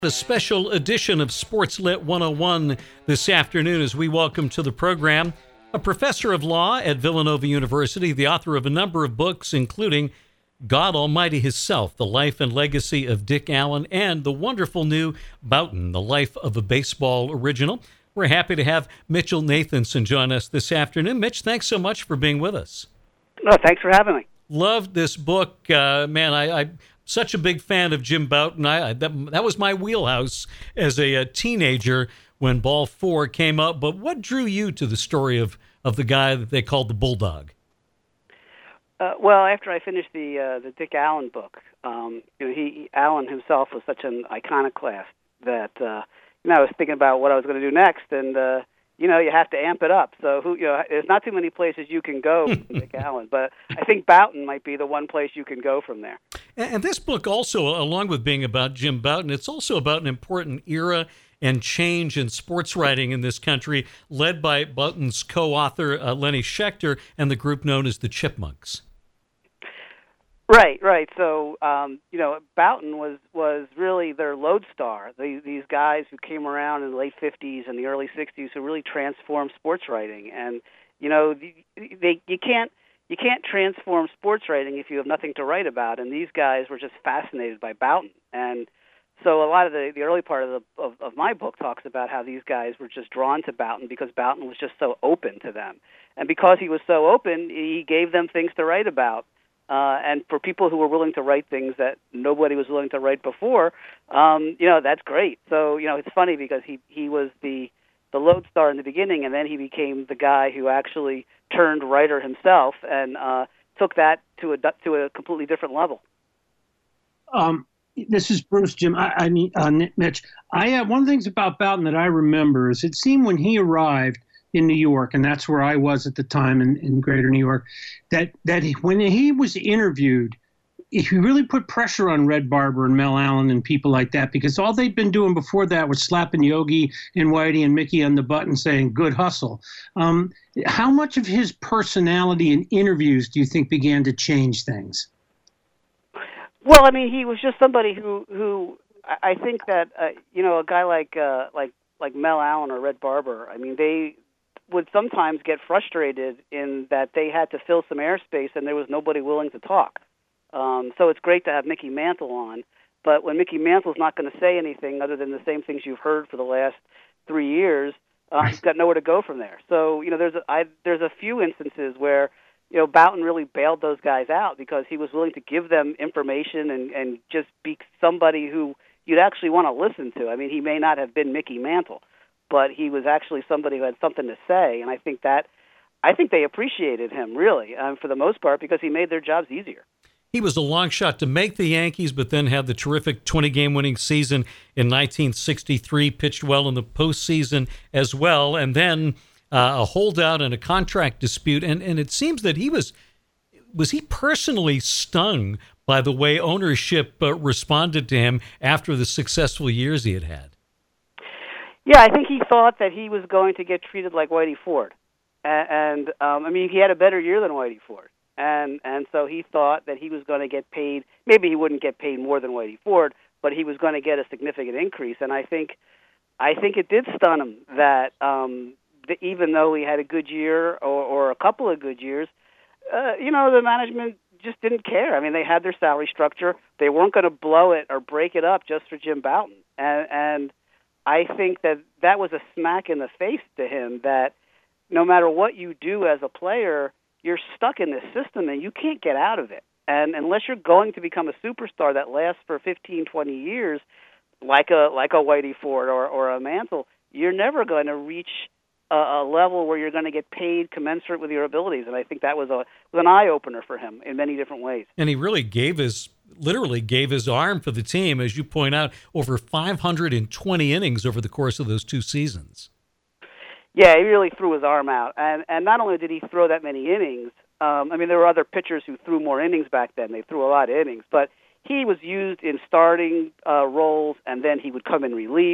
A special edition of Sportslit 101 this afternoon as we welcome to the program a professor of law at Villanova University, the author of a number of books, including God Almighty Himself, The Life and Legacy of Dick Allen, and the wonderful new Boughton, The Life of a Baseball Original. We're happy to have Mitchell Nathanson join us this afternoon. Mitch, thanks so much for being with us. No, thanks for having me. Loved this book. I'm such a big fan of Jim Boughton. That was my wheelhouse as a teenager when Ball 4 came up. But what drew you to the story of the guy that they called the Bulldog? Well, after I finished the Dick Allen book, Allen himself was such an iconoclast that I was thinking about what I was going to do next, and you have to amp it up. So there's not too many places you can go from Dick Allen, but I think Boughton might be the one place you can go from there. And this book also, along with being about Jim Boughton, it's also about an important era and change in sports writing in this country, led by Boughton's co-author, Lenny Schechter, and the group known as the Chipmunks. Right. So, Boughton was really their lodestar. These guys who came around in the late 50s and the early 60s who really transformed sports writing. And, you can't transform sports writing if you have nothing to write about. And these guys were just fascinated by Boughton. And so a lot of the early part of my book talks about how these guys were just drawn to Boughton because Boughton was just so open to them. And because he was so open, he gave them things to write about. And for people who were willing to write things that nobody was willing to write before, that's great. So, it's funny because he was the lodestar in the beginning, and then he became the guy who actually turned writer himself and took that to a completely different level. This is Bruce, Jim. Mitch. One of the things about Boughton that I remember is it seemed when he arrived in New York, and that's where I was at the time in Greater New York, when he was interviewed, he really put pressure on Red Barber and Mel Allen and people like that, because all they'd been doing before that was slapping Yogi and Whitey and Mickey on the butt and saying, good hustle. How much of his personality in interviews do you think began to change things? Well, he was just somebody who I think that, a guy like Mel Allen or Red Barber, they would sometimes get frustrated in that they had to fill some airspace and there was nobody willing to talk. So it's great to have Mickey Mantle on, but when Mickey Mantle's not going to say anything other than the same things you've heard for the last 3 years, you've got nowhere to go from there. So, there's a few instances where, Boughton really bailed those guys out because he was willing to give them information and just be somebody who you'd actually want to listen to. He may not have been Mickey Mantle, but he was actually somebody who had something to say, and I think they appreciated him, really, for the most part, because he made their jobs easier. He was a long shot to make the Yankees, but then had the terrific 20-game winning season in 1963, pitched well in the postseason as well, and then a holdout and a contract dispute, and it seems that he was he personally stung by the way ownership responded to him after the successful years he had had? Yeah, I think he thought that he was going to get treated like Whitey Ford. And he had a better year than Whitey Ford. And so he thought that he was going to get paid. Maybe he wouldn't get paid more than Whitey Ford, but he was going to get a significant increase. And I think it did stun him that even though he had a good year or a couple of good years, the management just didn't care. They had their salary structure. They weren't going to blow it or break it up just for Jim Boughton. And I think that was a smack in the face to him that no matter what you do as a player, you're stuck in this system and you can't get out of it. And unless you're going to become a superstar that lasts for 15, 20 years, like a Whitey Ford or a Mantle, you're never going to reach a level where you're going to get paid commensurate with your abilities. And I think that was an eye-opener for him in many different ways. And he really literally gave his arm for the team, as you point out, over 520 innings over the course of those 2 seasons. Yeah, he really threw his arm out. And not only did he throw that many innings, there were other pitchers who threw more innings back then. They threw a lot of innings. But he was used in starting roles, and then he would come in relief.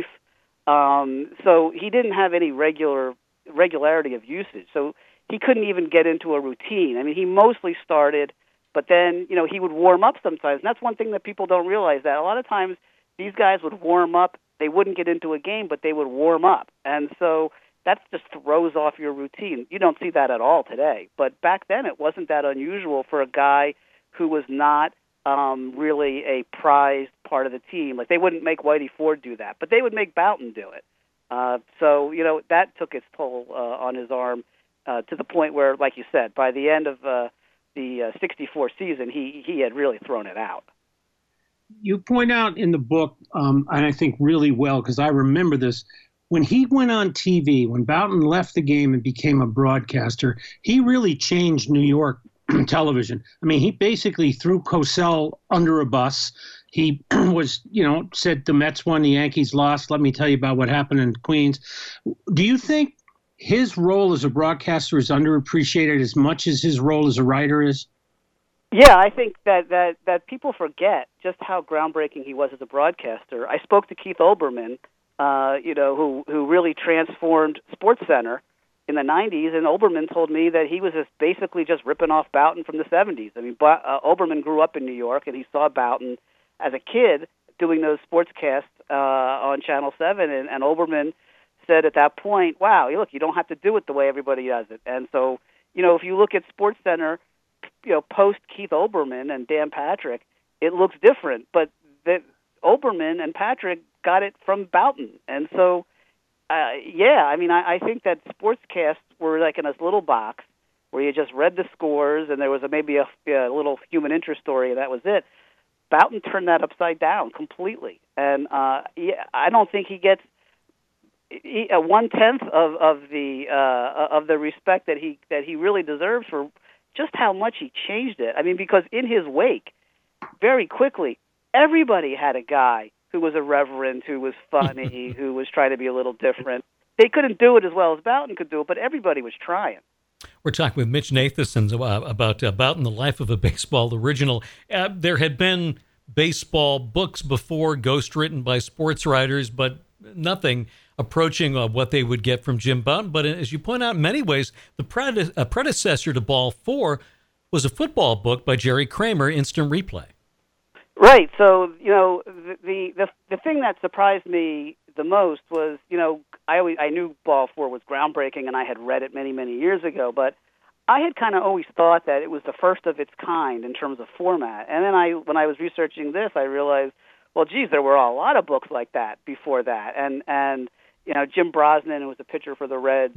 So he didn't have any regularity of usage. So he couldn't even get into a routine. He mostly started, but then, he would warm up sometimes. And that's one thing that people don't realize, that a lot of times these guys would warm up. They wouldn't get into a game, but they would warm up. And so that just throws off your routine. You don't see that at all today. But back then it wasn't that unusual for a guy who was not really a prized part of the team. Like, they wouldn't make Whitey Ford do that, but they would make Boughton do it. So, that took its toll on his arm to the point where, like you said, by the end of the 64 season, he had really thrown it out. You point out in the book, and I think really well, because I remember this, when he went on TV, when Boughton left the game and became a broadcaster, he really changed New York television. I mean, he basically threw Cosell under a bus. He was, said the Mets won, the Yankees lost. Let me tell you about what happened in Queens. Do you think his role as a broadcaster is underappreciated as much as his role as a writer is? Yeah, I think that people forget just how groundbreaking he was as a broadcaster. I spoke to Keith Olbermann, who really transformed SportsCenter in the 90s, and Olbermann told me that he was basically just ripping off Boughton from the 70s. I mean, Olbermann grew up in New York, and he saw Boughton as a kid doing those sportscasts on Channel 7, and Olbermann said at that point, wow, look, you don't have to do it the way everybody does it. And so, if you look at SportsCenter, post Keith Olbermann and Dan Patrick, it looks different, but Olbermann and Patrick got it from Boughton. And so, I think that sportscasts were like in this little box where you just read the scores and there was maybe a little human interest story, and that was it. Boughton turned that upside down completely, and I don't think he gets a 1/10 of the respect that he really deserves for just how much he changed it. I mean, because in his wake, very quickly, everybody had a guy who was irreverent, who was funny, who was trying to be a little different. They couldn't do it as well as Boughton could do it, but everybody was trying. We're talking with Mitch Nathanson about Boughton, the Life of a Baseball original. There had been baseball books before, ghostwritten by sports writers, but nothing approaching what they would get from Jim Boughton. But as you point out, in many ways, the predecessor to Ball 4 was a football book by Jerry Kramer, Instant Replay. Right. So, the thing that surprised me the most was, I knew Ball 4 was groundbreaking, and I had read it many, many years ago, but I had kind of always thought that it was the first of its kind in terms of format. And then when I was researching this, I realized, well, geez, there were a lot of books like that before that. And Jim Brosnan, who was a pitcher for the Reds,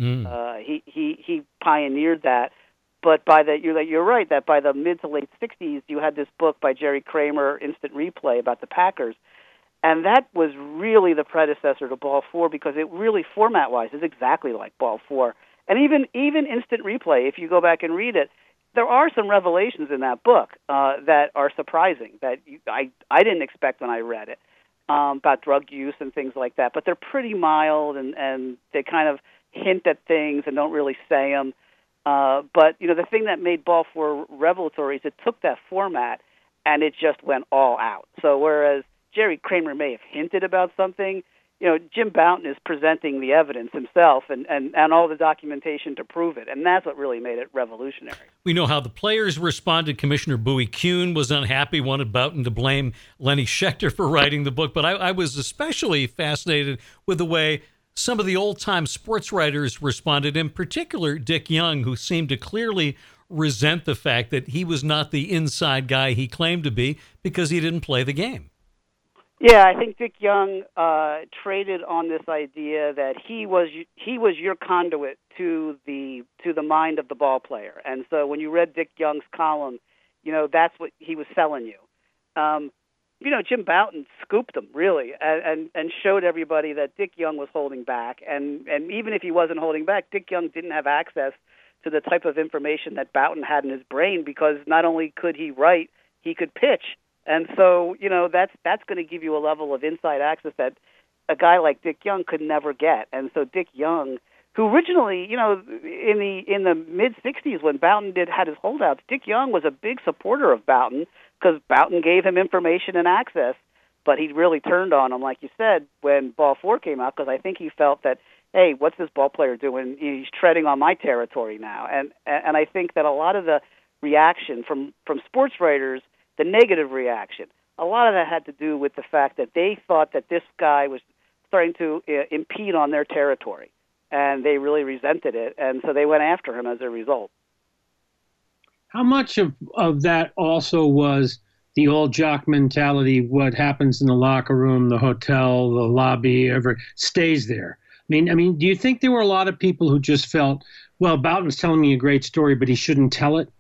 he pioneered that. But you're right that by the mid to late 60s, you had this book by Jerry Kramer, Instant Replay, about the Packers. And that was really the predecessor to Ball 4 because it really, format-wise, is exactly like Ball 4. And even Instant Replay, if you go back and read it, there are some revelations in that book that are surprising that I didn't expect when I read it about drug use and things like that. But they're pretty mild and they kind of hint at things and don't really say them. But the thing that made Ball 4 revelatory is it took that format and it just went all out. So whereas Jerry Kramer may have hinted about something, Jim Boughton is presenting the evidence himself and all the documentation to prove it, and that's what really made it revolutionary. We know how the players responded. Commissioner Bowie Kuhn was unhappy, wanted Boughton to blame Lenny Schechter for writing the book, but I was especially fascinated with the way some of the old-time sports writers responded, in particular Dick Young, who seemed to clearly resent the fact that he was not the inside guy he claimed to be because he didn't play the game. Yeah, I think Dick Young traded on this idea that he was your conduit to the mind of the ball player, and so when you read Dick Young's column, that's what he was selling you. Jim Boughton scooped him really, and showed everybody that Dick Young was holding back, and even if he wasn't holding back, Dick Young didn't have access to the type of information that Boughton had in his brain because not only could he write, he could pitch. And so, that's going to give you a level of inside access that a guy like Dick Young could never get. And so Dick Young, who originally, in the mid-'60s when Boughton had his holdouts, Dick Young was a big supporter of Boughton because Boughton gave him information and access, but he really turned on him, like you said, when Ball 4 came out because I think he felt that, hey, what's this ball player doing? He's treading on my territory now. And I think that a lot of the reaction from sports writers, the negative reaction. a lot of that had to do with the fact that they thought that this guy was starting to impede on their territory, and they really resented it, and so they went after him as a result. How much of that also was the old jock mentality, what happens in the locker room, the hotel, the lobby, ever stays there? I mean, do you think there were a lot of people who just felt, well, Bouton's telling me a great story, but he shouldn't tell it?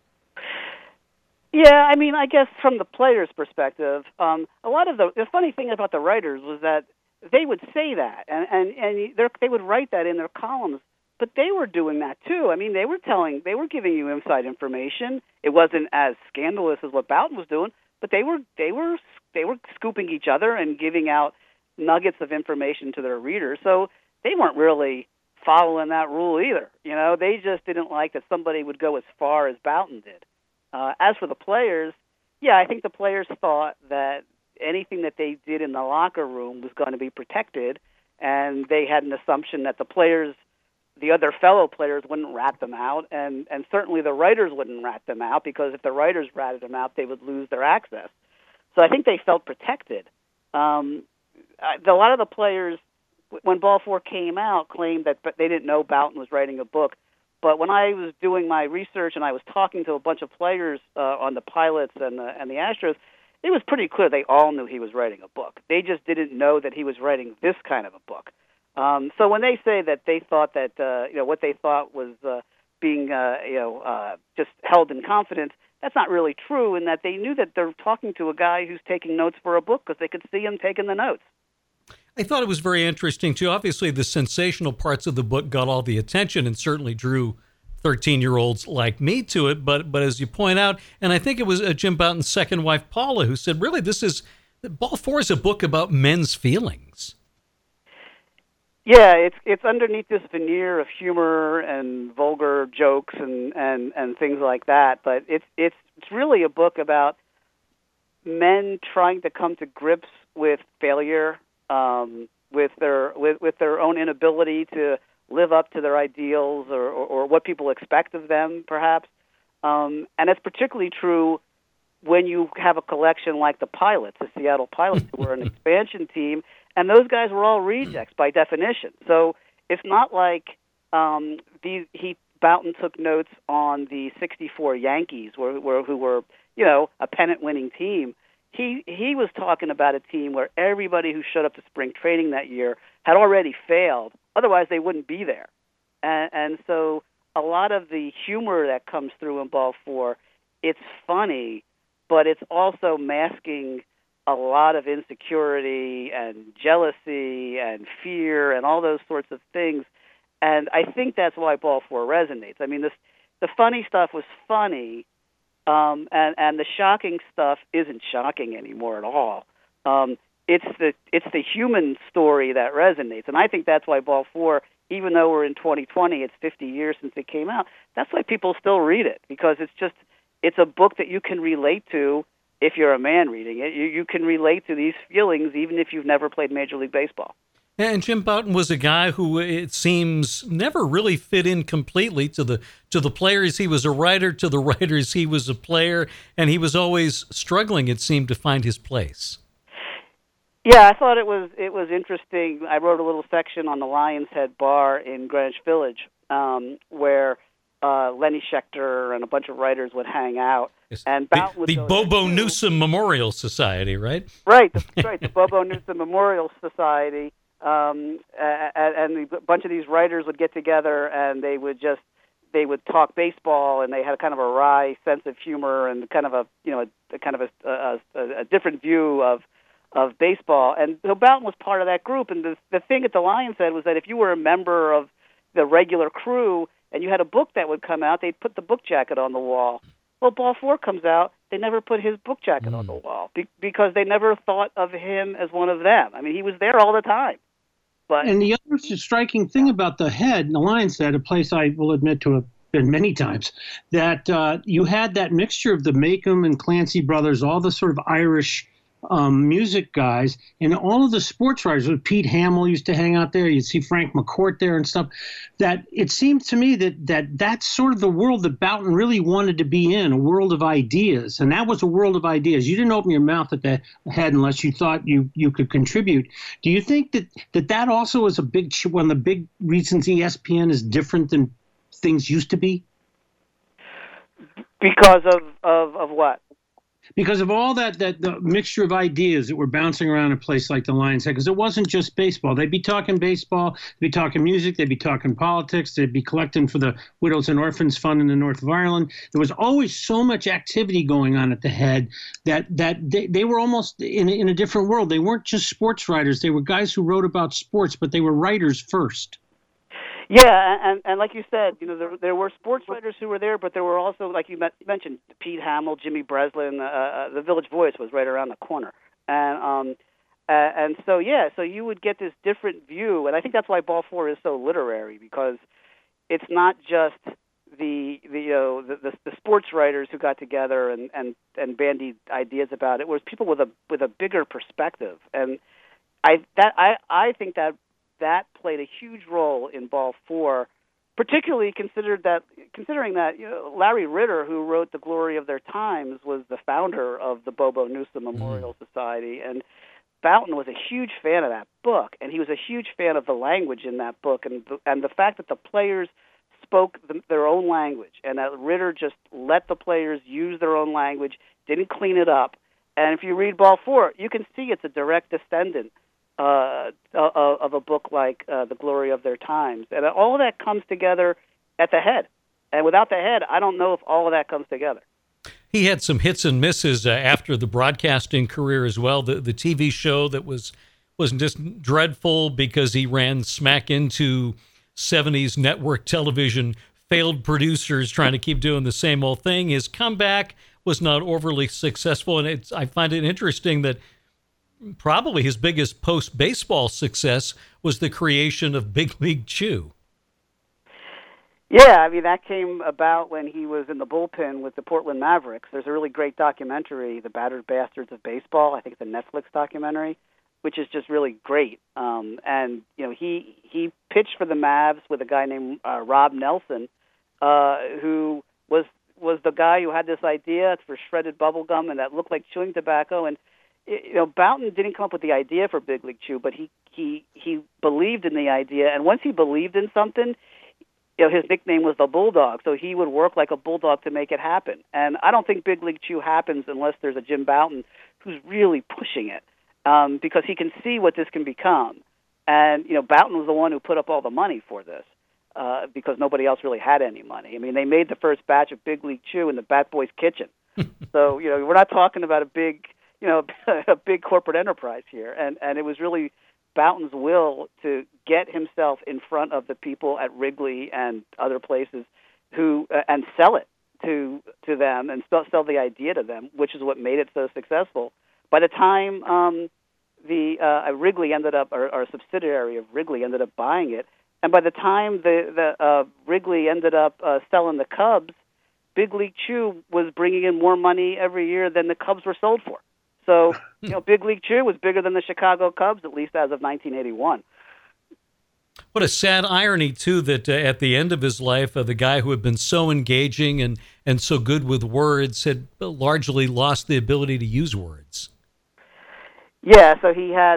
Yeah, I mean, I guess from the player's perspective, a lot of the funny thing about the writers was that they would say that, and they would write that in their columns, but they were doing that too. I mean, they were giving you inside information. It wasn't as scandalous as what Bouton was doing, but they were scooping each other and giving out nuggets of information to their readers. So they weren't really following that rule either. You know, they just didn't like that somebody would go as far as Bouton did. As for the players, yeah, I think the players thought that anything that they did in the locker room was going to be protected, and they had an assumption that the other fellow players wouldn't rat them out, and certainly the writers wouldn't rat them out, because if the writers ratted them out, they would lose their access. So I think they felt protected. A lot of the players, when Ball 4 came out, claimed that they didn't know Bouton was writing a book. But when I was doing my research and I was talking to a bunch of players on the Pilots and the Astros, it was pretty clear they all knew he was writing a book. They just didn't know that he was writing this kind of a book. So when they say that they thought that what they thought was being just held in confidence, that's not really true. In that they knew that they're talking to a guy who's taking notes for a book, because they could see him taking the notes. I thought it was very interesting, too. Obviously, the sensational parts of the book got all the attention and certainly drew 13-year-olds like me to it. But as you point out, and I think it was Jim Bouton's second wife, Paula, who said, really, Ball 4 is a book about men's feelings. Yeah, it's underneath this veneer of humor and vulgar jokes and things like that. But it's really a book about men trying to come to grips with failure, with their own inability to live up to their ideals or what people expect of them, perhaps. And it's particularly true when you have a collection like the Pilots, the Seattle Pilots, who were an expansion team, and those guys were all rejects by definition. So it's not like Bouton took notes on the '64 Yankees, who were a pennant-winning team. He was talking about a team where everybody who showed up to spring training that year had already failed. Otherwise, they wouldn't be there. And so a lot of the humor that comes through in Ball 4, it's funny, but it's also masking a lot of insecurity and jealousy and fear and all those sorts of things. And I think that's why Ball 4 resonates. I mean, the funny stuff was funny, and the shocking stuff isn't shocking anymore at all. It's the human story that resonates, and I think that's why Ball 4, even though we're in 2020, it's 50 years since it came out, that's why people still read it, because it's a book that you can relate to. If you're a man reading it, you can relate to these feelings even if you've never played Major League Baseball. And Jim Bouton was a guy who, it seems, never really fit in completely to the players. He was a writer, to the writers he was a player, and he was always struggling, it seemed, to find his place. Yeah, I thought it was interesting. I wrote a little section on the Lion's Head Bar in Greenwich Village, where Lenny Schechter and a bunch of writers would hang out. And Bouton would the Bobo Newsom Memorial Society, right? Right, the Bobo Newsom Memorial Society. And a bunch of these writers would get together, and they would talk baseball, and they had kind of a wry sense of humor and kind of a different view of baseball. And so Bouton was part of that group. And the thing at the Lion's Head was that if you were a member of the regular crew and you had a book that would come out, they'd put the book jacket on the wall. Well, Ball 4 comes out, they never put his book jacket on the wall because they never thought of him as one of them. I mean, he was there all the time. And the other striking thing about the Head, the Lion's Head, a place I will admit to have been many times, that you had that mixture of the Macomb and Clancy brothers, all the sort of Irish music guys, and all of the sports writers. Pete Hamill used to hang out there. You'd see Frank McCourt there and stuff. That it seemed to me that's sort of the world that Boughton really wanted to be in, a world of ideas, and that was a world of ideas. You didn't open your mouth at the head unless you thought you could contribute. Do you think that also is one of the big reasons ESPN is different than things used to be? Because of what? Because of all that the mixture of ideas that were bouncing around a place like the Lions Head, because it wasn't just baseball. They'd be talking baseball, they'd be talking music, they'd be talking politics, they'd be collecting for the Widows and Orphans Fund in the north of Ireland. There was always so much activity going on at the Head that they were almost in a different world. They weren't just sports writers. They were guys who wrote about sports, but they were writers first. Yeah, and like you said, there were sports writers who were there, but there were also, like you mentioned, Pete Hamill, Jimmy Breslin, the Village Voice was right around the corner, and so so you would get this different view, and I think that's why Ball 4 is so literary, because it's not just the sports writers who got together and bandied ideas about it. It was people with a bigger perspective, and I think that played a huge role in Ball 4, particularly considering that Larry Ritter, who wrote The Glory of Their Times, was the founder of the Bobo Newsom Memorial Society, and Boughton was a huge fan of that book, and he was a huge fan of the language in that book, and the fact that the players spoke their own language, and that Ritter just let the players use their own language, didn't clean it up. And if you read Ball 4, you can see it's a direct descendant of a book like The Glory of Their Times. And all of that comes together at the Head. And without the Head, I don't know if all of that comes together. He had some hits and misses after the broadcasting career as well. The TV show that was just dreadful because he ran smack into 70s network television, failed producers trying to keep doing the same old thing. His comeback was not overly successful, and I find it interesting that probably his biggest post-baseball success was the creation of Big League Chew. Yeah, I mean, that came about when he was in the bullpen with the Portland Mavericks. There's a really great documentary, The Battered Bastards of Baseball. I think it's a Netflix documentary, which is just really great. And, he pitched for the Mavs with a guy named Rob Nelson, who was the guy who had this idea for shredded bubble gum and that looked like chewing tobacco. And Boughton didn't come up with the idea for Big League Chew, but he believed in the idea, and once he believed in something, his nickname was the Bulldog, so he would work like a bulldog to make it happen. And I don't think Big League Chew happens unless there's a Jim Boughton who's really pushing it, because he can see what this can become. And Boughton was the one who put up all the money for this, because nobody else really had any money. I mean, they made the first batch of Big League Chew in the Bat Boy's kitchen, so we're not talking about a big corporate enterprise here, and it was really Boughton's will to get himself in front of the people at Wrigley and other places who and sell it to them and sell the idea to them, which is what made it so successful. By the time Wrigley ended up, or a subsidiary of Wrigley ended up buying it, and by the time the Wrigley ended up selling the Cubs, Big League Chew was bringing in more money every year than the Cubs were sold for. So, Big League Chew was bigger than the Chicago Cubs, at least as of 1981. What a sad irony, too, that at the end of his life, the guy who had been so engaging and so good with words had largely lost the ability to use words. Yeah, so he had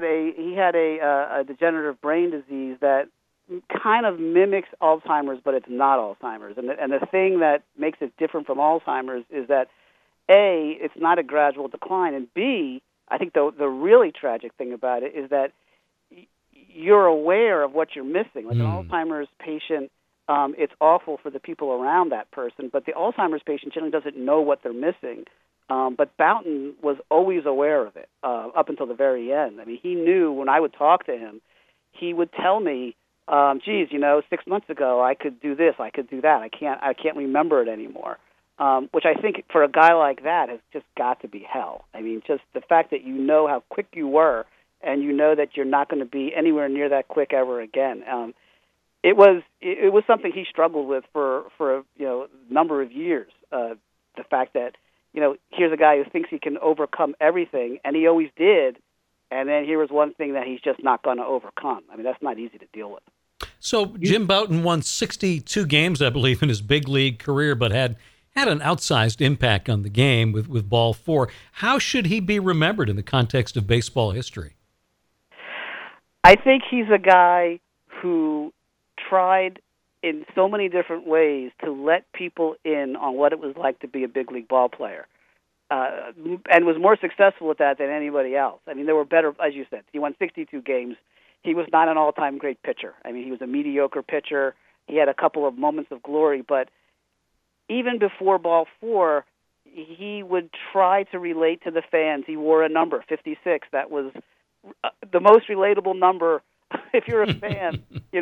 a degenerative brain disease that kind of mimics Alzheimer's, but it's not Alzheimer's. And the thing that makes it different from Alzheimer's is that A, it's not a gradual decline, and B, I think the really tragic thing about it is that you're aware of what you're missing. Like an Alzheimer's patient, it's awful for the people around that person, but the Alzheimer's patient generally doesn't know what they're missing. But Boughton was always aware of it up until the very end. I mean, he knew when I would talk to him, he would tell me, geez, 6 months ago I could do this, I could do that. I can't remember it anymore. Which I think for a guy like that has just got to be hell. I mean, just the fact that you know how quick you were and you know that you're not going to be anywhere near that quick ever again. It was something he struggled with for a number of years. The fact that here's a guy who thinks he can overcome everything, and he always did. And then here was one thing that he's just not going to overcome. I mean, that's not easy to deal with. So Jim Bouton won 62 games, I believe, in his big league career, but had an outsized impact on the game with ball 4. How should he be remembered in the context of baseball history? I think he's a guy who tried in so many different ways to let people in on what it was like to be a big league ball player, and was more successful at that than anybody else. I mean, there were better, as you said. He won 62 games. He was not an all-time great pitcher. I mean, he was a mediocre pitcher. He had a couple of moments of glory, but even before ball 4, he would try to relate to the fans. He wore a number, 56. That was the most relatable number. If you're a fan, you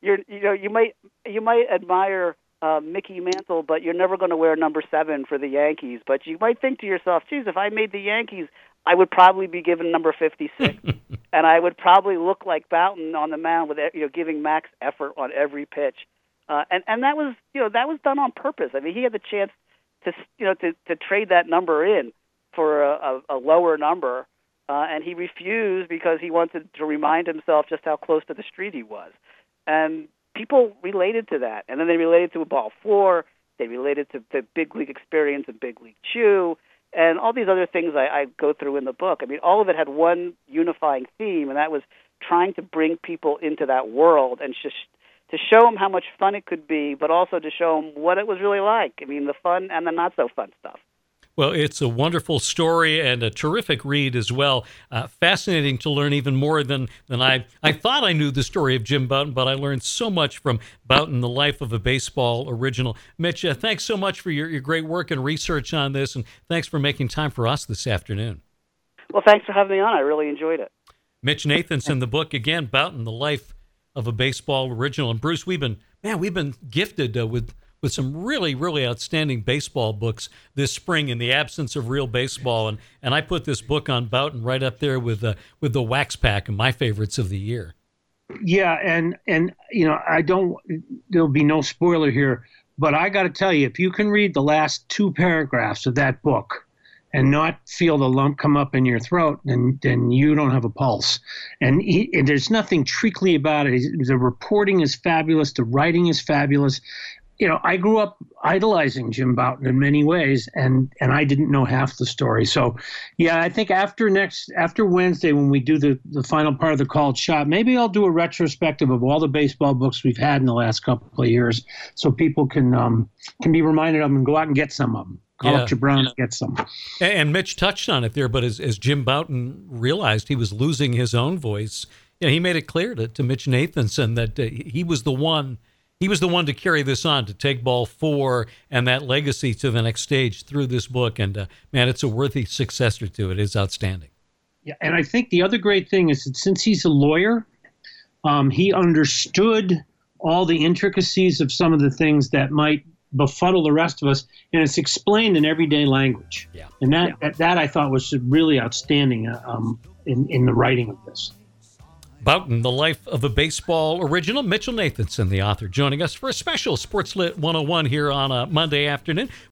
might admire Mickey Mantle, but you're never going to wear number 7 for the Yankees. But you might think to yourself, geez, if I made the Yankees, I would probably be given number 56, and I would probably look like Bouton on the mound with giving max effort on every pitch. And that was done on purpose. I mean, he had the chance to trade that number in for a lower number, and he refused because he wanted to remind himself just how close to the street he was. And people related to that, and then they related to ball 4. They related to the big league experience and big league chew, and all these other things I go through in the book. I mean, all of it had one unifying theme, and that was trying to bring people into that world and just to show them how much fun it could be, but also to show them what it was really like. I mean, the fun and the not-so-fun stuff. Well, it's a wonderful story and a terrific read as well. Fascinating to learn even more than I thought I knew the story of Jim Bouton, but I learned so much from Bouton, The Life of a Baseball Original. Mitch, thanks so much for your great work and research on this, and thanks for making time for us this afternoon. Well, thanks for having me on. I really enjoyed it. Mitch Nathanson, the book, again, Bouton, The Life of a Baseball Original. And Bruce, we've been gifted with some really, really outstanding baseball books this spring in the absence of real baseball. And I put this book on Bouton right up there with the Wax Pack and my favorites of the year. Yeah, and there'll be no spoiler here, but I got to tell you, if you can read the last 2 paragraphs of that book and not feel the lump come up in your throat, then you don't have a pulse. And there's nothing treacly about it. The reporting is fabulous. The writing is fabulous. I grew up idolizing Jim Bouton in many ways, and I didn't know half the story. So, yeah, I think after Wednesday, when we do the final part of the Called Shot, maybe I'll do a retrospective of all the baseball books we've had in the last couple of years, so people can be reminded of them and go out and get some of them. Call up Jabron and get some. And Mitch touched on it there, but as Jim Bouton realized he was losing his own voice, he made it clear to Mitch Nathanson that he was the one. He was the one to carry this on, to take ball 4 and that legacy to the next stage through this book. And, man, it's a worthy successor to it. It's outstanding. Yeah, and I think the other great thing is that since he's a lawyer, he understood all the intricacies of some of the things that might befuddle the rest of us, and it's explained in everyday language. Yeah. And that I thought was really outstanding in the writing of this. Bouton, The Life of a Baseball Original. Mitchell Nathanson, the author, joining us for a special Sports Lit 101 here on a Monday afternoon.